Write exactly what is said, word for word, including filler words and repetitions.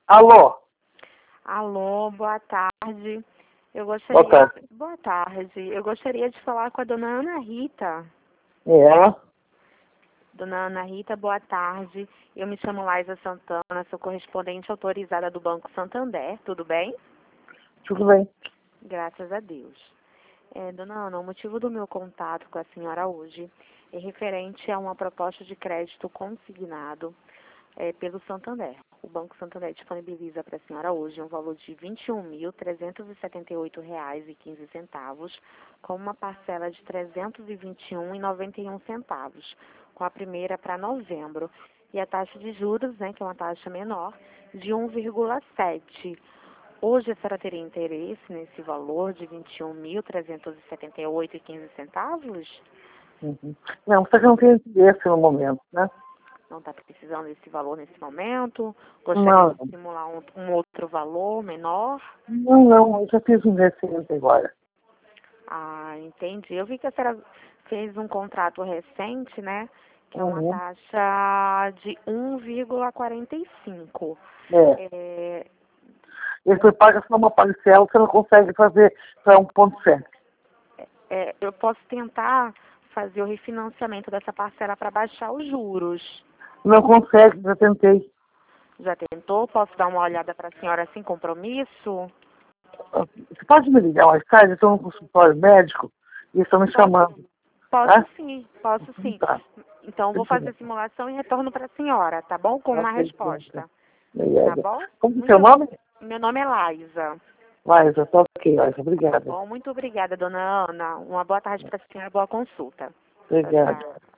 Alô? Alô, boa tarde. Eu gostaria... Boa tarde. Boa tarde. Eu gostaria de falar com a dona Ana Rita. É? Dona Ana Rita, boa tarde. Eu me chamo Laisa Santana, sou correspondente autorizada do Banco Santander. Tudo bem? Tudo bem. Graças a Deus. É, dona Ana, o motivo do meu contato com a senhora hoje é referente a uma proposta de crédito consignado é, pelo Santander. O Banco Santander disponibiliza para a senhora hoje um valor de vinte e um mil, trezentos e setenta e oito reais e quinze centavos, com uma parcela de trezentos e vinte e um reais e noventa e um centavos, com a primeira para novembro. E a taxa de juros, né, que é uma taxa menor, de um vírgula sete. Hoje a senhora teria interesse nesse valor de vinte e um mil, trezentos e setenta e oito reais e quinze centavos? Uhum. Não, você não tem interesse no momento, né? Não está precisando desse valor nesse momento? Gostaria Não, de simular um, um outro valor menor? não, não, eu já fiz um investimento agora. Ah, entendi. Eu vi que a senhora fez um contrato recente, né? Que é uma Uhum. taxa de um vírgula quarenta e cinco. É. É, E você paga só uma parcela, você não consegue fazer para um ponto sete. é, eu posso tentar fazer o refinanciamento dessa parcela para baixar os juros. Não consegue, já tentei. Já tentou? Posso dar uma olhada para a senhora sem compromisso? Você pode me ligar mais tarde? Eu estou no consultório médico e estão me Posso, chamando. posso Tá? sim, posso sim. Tá. Então, vou fazer a simulação e retorno para a senhora, tá bom? Com uma resposta. Tá Obrigada. bom? Como que é seu Muito, nome? meu nome é Laisa. Laisa, tá ok, Laisa, Tá obrigada. bom? Muito obrigada, dona Ana. Uma boa tarde para a senhora, boa consulta. Tchau, Obrigada. tchau.